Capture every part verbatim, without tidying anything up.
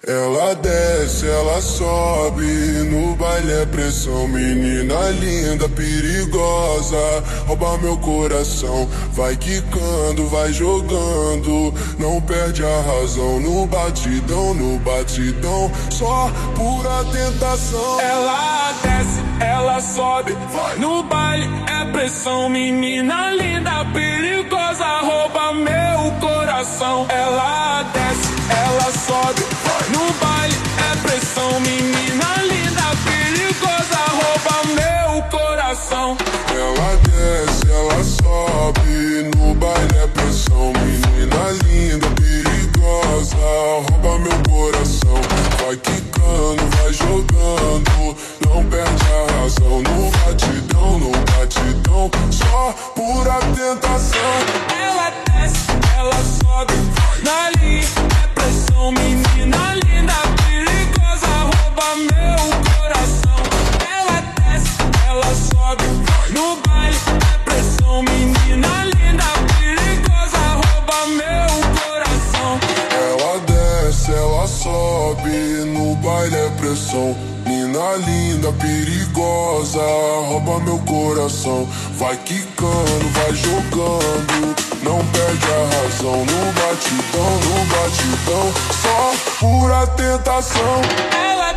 Ela desce, ela sobe, no baile é pressão. Menina linda, perigosa, rouba meu coração. Vai quicando, vai jogando, não perde a razão. No batidão, no batidão, só pura tentação. Ela desce, ela sobe, vai. No baile é pressão. Menina linda, perigosa, rouba meu coração. Ela desce, ela sobe, vai. No baile é pressão. Menina linda, perigosa, rouba meu coração. Ela desce, ela sobe, no baile é pressão. Menina linda, perigosa, rouba meu coração. Vai quicando, vai jogando, não perde a razão. No batidão, no batidão, só pura tentação. Ela desce, ela sobe, na linha é pressão. Menina linda, perigosa, rouba meu coração. Ela desce, ela sobe, no baile é pressão. Menina linda, perigosa, rouba meu coração. Ela desce, ela sobe, no baile é pressão. Mina linda, perigosa, rouba meu coração. Vai quicando, vai jogando, não perde a razão. No batidão, no batidão, só pura tentação. Ela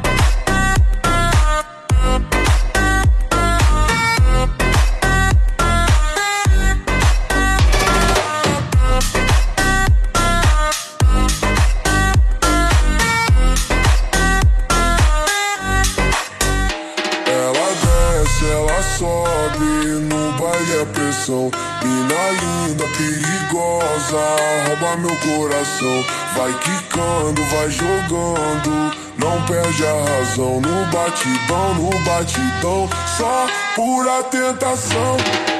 ela sobe, no baile é pressão. Mina linda, perigosa, rouba meu coração. Vai quicando, vai jogando, não perde a razão. No batidão, no batidão, só pura tentação.